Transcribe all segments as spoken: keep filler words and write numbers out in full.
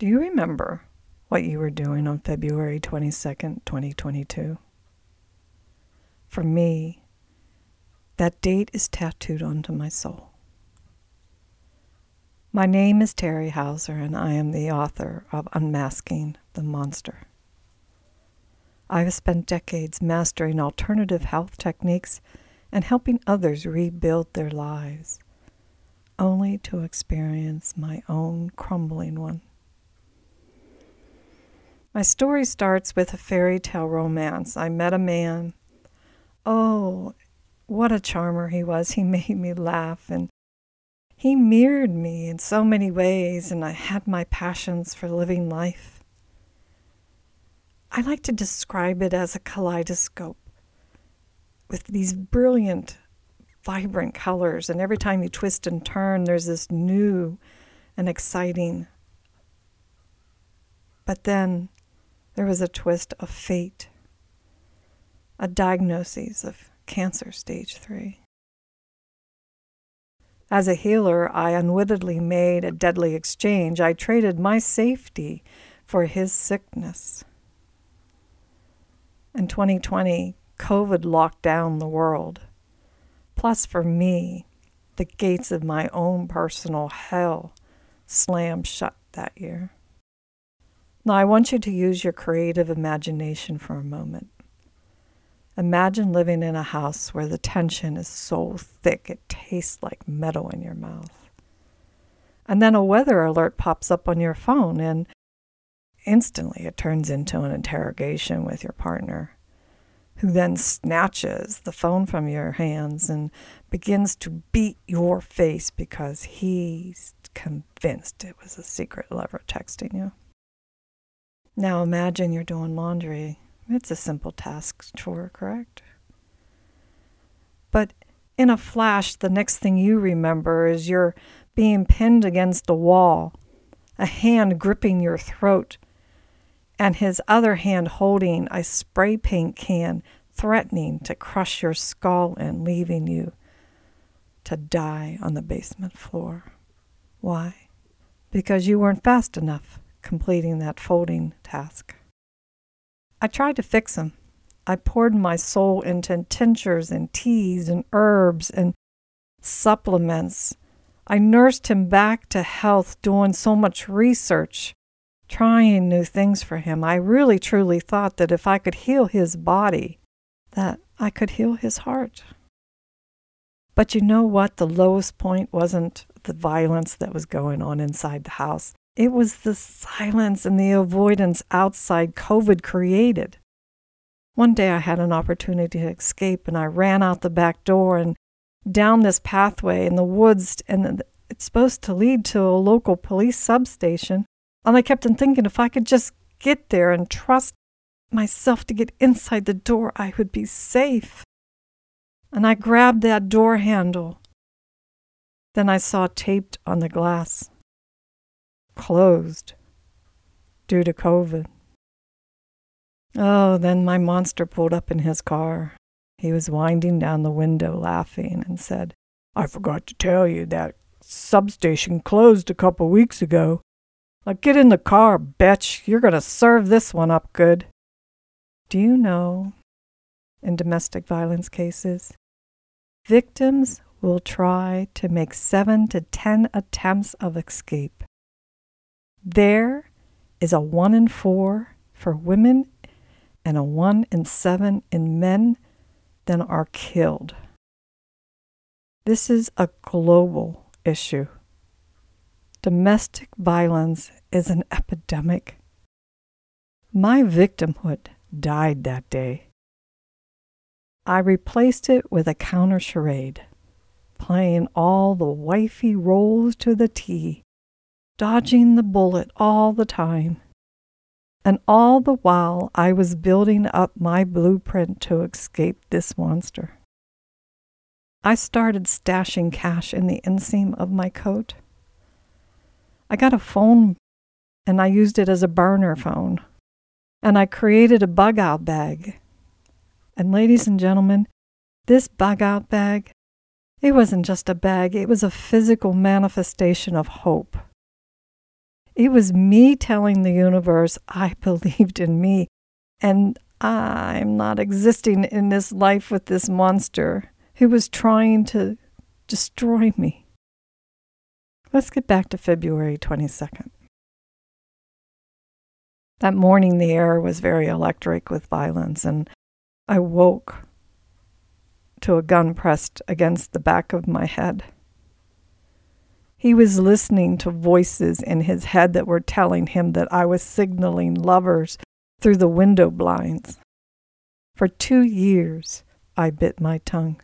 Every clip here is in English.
Do you remember what you were doing on February twenty-second, twenty twenty-two? For me, that date is tattooed onto my soul. My name is Terry Hauser, and I am the author of Unmasking the Monster. I have spent decades mastering alternative health techniques and helping others rebuild their lives, only to experience my own crumbling one. My story starts with a fairy tale romance. I met a man. Oh, what a charmer he was. He made me laugh, and he mirrored me in so many ways, and I had my passions for living life. I like to describe it as a kaleidoscope with these brilliant, vibrant colors, and every time you twist and turn, there's this new and exciting. But then there was a twist of fate, a diagnosis of cancer stage three. As a healer, I unwittingly made a deadly exchange. I traded my safety for his sickness. In twenty twenty, COVID locked down the world. Plus, for me, the gates of my own personal hell slammed shut that year. Now, I want you to use your creative imagination for a moment. Imagine living in a house where the tension is so thick it tastes like metal in your mouth. And then a weather alert pops up on your phone, and instantly it turns into an interrogation with your partner, who then snatches the phone from your hands and begins to beat your face because he's convinced it was a secret lover texting you. Now imagine you're doing laundry. It's a simple task chore, correct? But in a flash, the next thing you remember is you're being pinned against a wall, a hand gripping your throat, and his other hand holding a spray paint can, threatening to crush your skull and leaving you to die on the basement floor. Why? Because you weren't fast enough completing that folding task. I tried to fix him. I poured my soul into tinctures and teas and herbs and supplements. I nursed him back to health, doing so much research, trying new things for him. I really truly thought that if I could heal his body, that I could heal his heart. But you know what? The lowest point wasn't the violence that was going on inside the house. It was the silence and the avoidance outside COVID created. One day I had an opportunity to escape, and I ran out the back door and down this pathway in the woods, and it's supposed to lead to a local police substation. And I kept on thinking if I could just get there and trust myself to get inside the door, I would be safe. And I grabbed that door handle. Then I saw taped on the glass, closed due to COVID. Oh, then my monster pulled up in his car. He was winding down the window laughing and said, "I forgot to tell you that substation closed a couple weeks ago. Now get in the car, bitch. You're going to serve this one up good." Do you know, in domestic violence cases, victims will try to make seven to ten attempts of escape. There is a one in four for women and a one in seven in men that are killed. This is a global issue. Domestic violence is an epidemic. My victimhood died that day. I replaced it with a counter charade, playing all the wifey roles to the T, dodging the bullet all the time. And all the while, I was building up my blueprint to escape this monster. I started stashing cash in the inseam of my coat. I got a phone, and I used it as a burner phone. And I created a bug-out bag. And ladies and gentlemen, this bug-out bag, it wasn't just a bag, it was a physical manifestation of hope. It was me telling the universe I believed in me, and I'm not existing in this life with this monster who was trying to destroy me. Let's get back to February twenty-second. That morning, the air was very electric with violence, and I woke to a gun pressed against the back of my head. He was listening to voices in his head that were telling him that I was signaling lovers through the window blinds. For two years, I bit my tongue.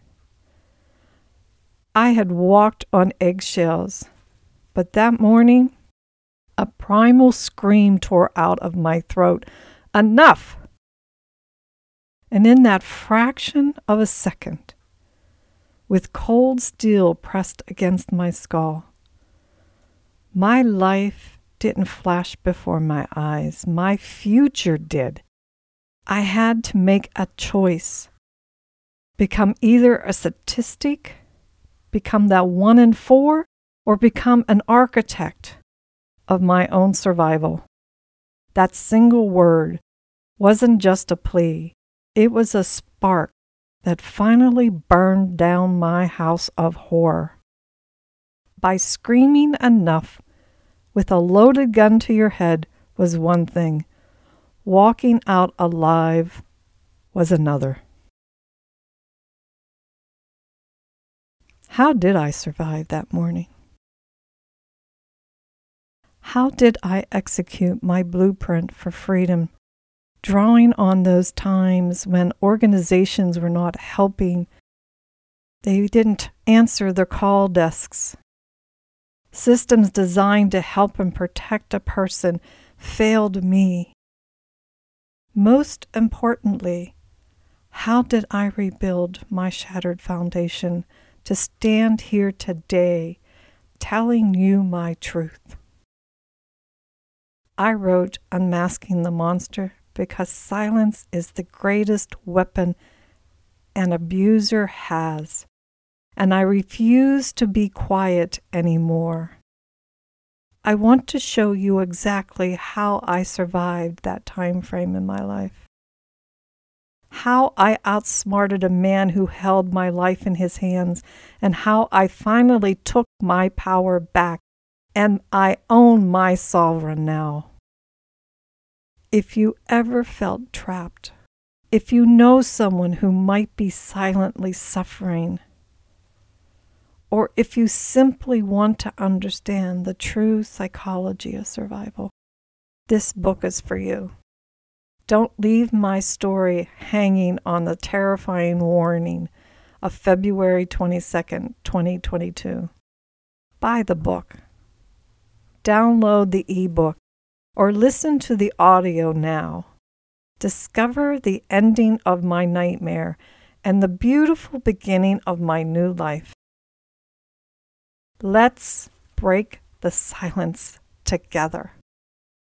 I had walked on eggshells, but that morning, a primal scream tore out of my throat. Enough! And in that fraction of a second, with cold steel pressed against my skull, my life didn't flash before my eyes. My future did. I had to make a choice. Become either a statistic, become that one in four, or become an architect of my own survival. That single word wasn't just a plea. It was a spark that finally burned down my house of horror. By screaming enough with a loaded gun to your head was one thing. Walking out alive was another. How did I survive that morning? How did I execute my blueprint for freedom, drawing on those times when organizations were not helping? They didn't answer their call desks. Systems designed to help and protect a person failed me. Most importantly, how did I rebuild my shattered foundation to stand here today telling you my truth? I wrote Unmasking the Monster because silence is the greatest weapon an abuser has, and I refuse to be quiet anymore. I want to show you exactly how I survived that time frame in my life. How I outsmarted a man who held my life in his hands, and how I finally took my power back, and I own my sovereign now. If you ever felt trapped, if you know someone who might be silently suffering, or if you simply want to understand the true psychology of survival, this book is for you. Don't leave my story hanging on the terrifying warning of February twenty-second, twenty twenty-two. Buy the book. Download the ebook or listen to the audio now. Discover the ending of my nightmare and the beautiful beginning of my new life. Let's break the silence together.